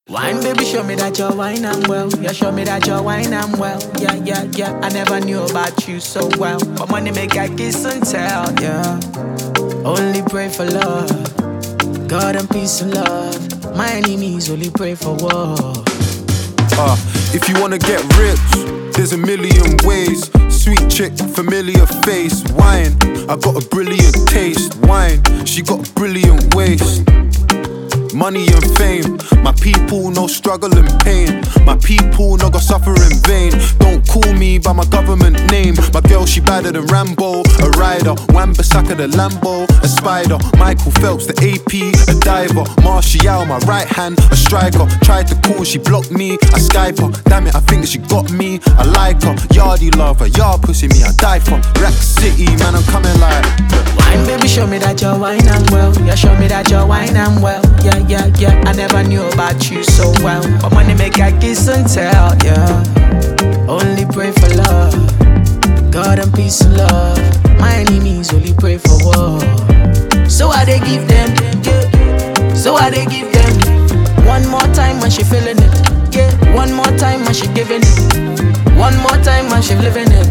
Wine, baby, show me that you're wine and well. Yeah, show me that you're wine and well. Yeah, yeah, yeah. I never knew about you so well, but money make I kiss and tell. Yeah, only pray for love, God and peace and love. My enemies only pray for war. If you wanna get rich, there's a million ways. Sweet chick, familiar face. Wine, I got a brilliant taste. Wine, she got a brilliant waist. Money and fame, my people no struggle and pain. My people no go suffer in vain. Don't call me by my government name. My girl, she badder than Rambo. A rider, Wan-Bissaka the Lambo. A spider, Michael Phelps the AP. A diver, Martial my right hand. A striker, tried to call, she blocked me. I Skype her, damn it, I think that she got me. I like her, yardie love her, yard pussy me, I die for. Rack City, man, I'm coming like wine, baby, show me that you're wine and well. Yeah, show me that you're wine and well. Yeah, yeah, yeah. I never knew about you so well, but money make I kiss and tell. Yeah, only pray for love, God and peace and love. My enemies only pray for war. So I they give them, yeah. So I they give them. One more time when she feeling it, yeah. One more time when she giving it. One more time when she living it,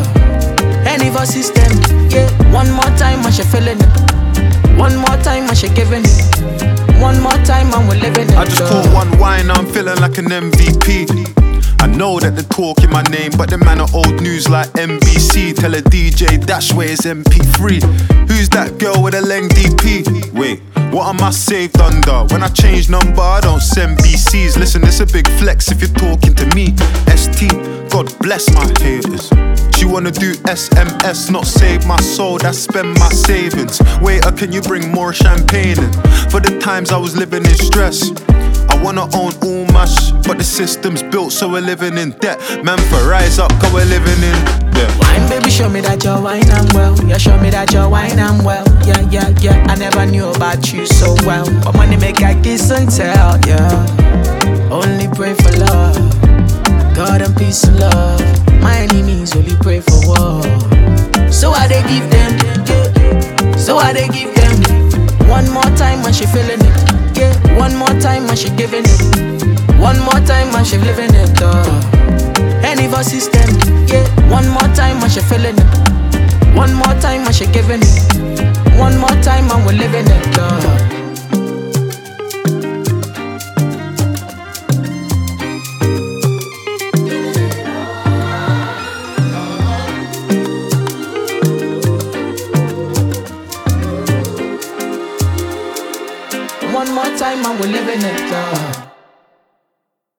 Any of our system, yeah. One more time when she feeling it. One more time when she giving it. One more time and we're living it. I just caught one wine, I'm feeling like an MVP. I know that they're talking my name, but the man are old news like NBC. Tell a DJ dash where it's MP3. Who's that girl with a leng DP? Wait, what am I saved under? When I change number, I don't send BCs. Listen, it's a big flex if you're talking to me. ST, God bless my haters. She wanna do SMS, not save my soul, that's spend my savings. Waiter, can you bring more champagne in? For the times I was living in stress, I wanna own all my but the system's built so we're living in debt. Man, for rise up, cause we're living in debt. Wine, baby, show me that you're wine and well. Yeah, show me that you're wine and well. Yeah, yeah, yeah. I never knew about you so well, but money make I kiss and tell. Yeah, only pray for love, God and peace and love. My enemies only pray for war. So I they give them, yeah. So I they give them. One more time when she feeling it, yeah. One more time when she giving it. One more time when she living it, Any of our system, yeah. One more time when she feeling it. One more time when she giving it. One more time and we're living it,